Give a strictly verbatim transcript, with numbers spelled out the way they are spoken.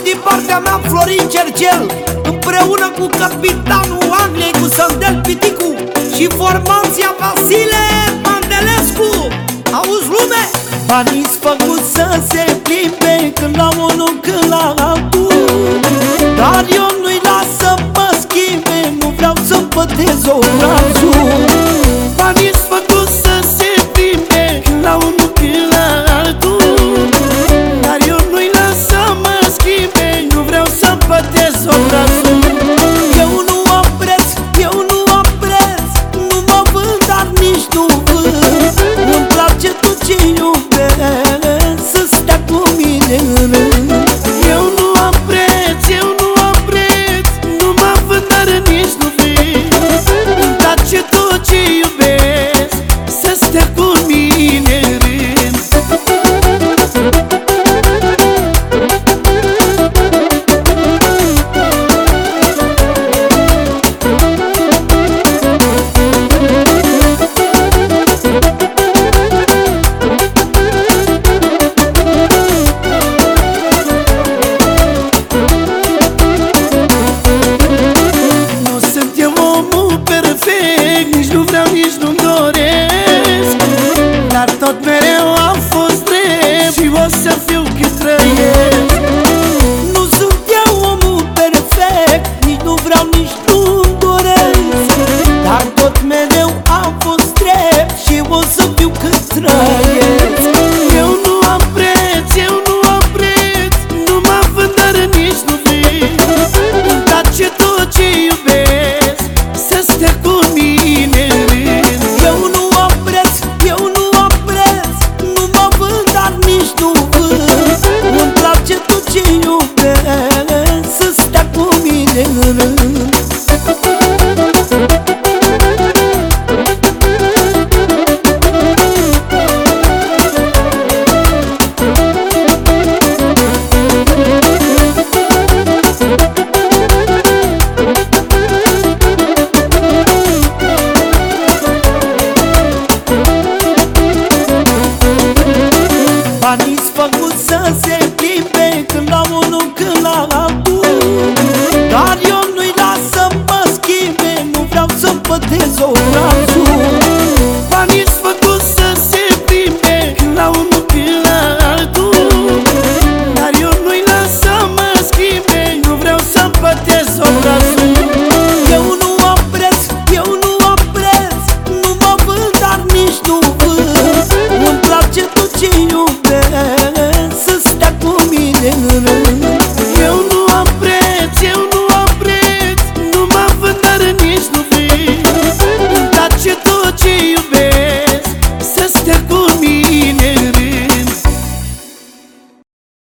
din partea mea Florin Cercel, împreună cu capitanul Angliei, cu Sandel Piticu și formația Vasile Mandelescu. Auzi, lume? Banii-s făcut să se plimbe, când la unul, când la altul, dar eu nu-i las să mă schimbe, nu vreau să-mi pătez obrazul. Banii-s făcut să se plimbe, când la unul, când la altul, dar eu nu-i las să mă schimbe, nu vreau să-mi pătez obrazul. Eu nu am preț, eu nu am preț, nu mă vând, dar nici nu vând. Îmi place tot ce iubesc, să stea cu mine în rând. Eu nu am preț, eu nu am preț, nu mă vând, dar nici nu vând. Îmi place tot ce iubesc, să stea cu mine în rând. Tot mereu am fost drept și o să fiu cât trăiesc. Nu sunt eu omul perfect, nici nu vreau, nici nu-mi doresc, dar tot mereu am fost drept și o să fiu cât trăiesc. Eu nu am preț, eu nu am preț, nu mă vând, dar nici nu vând. Îmi place tot ce iubesc, să stea cu mine în rând. Eu nu am preț, eu nu nici nu vând. Îmi place tot ce iubesc, să stea cu mine în rând. Banii-s făcut să se plimbe, când la unul, când la altul, dar eu nu-i las să mă schimbe, nu vreau să-mi pătez o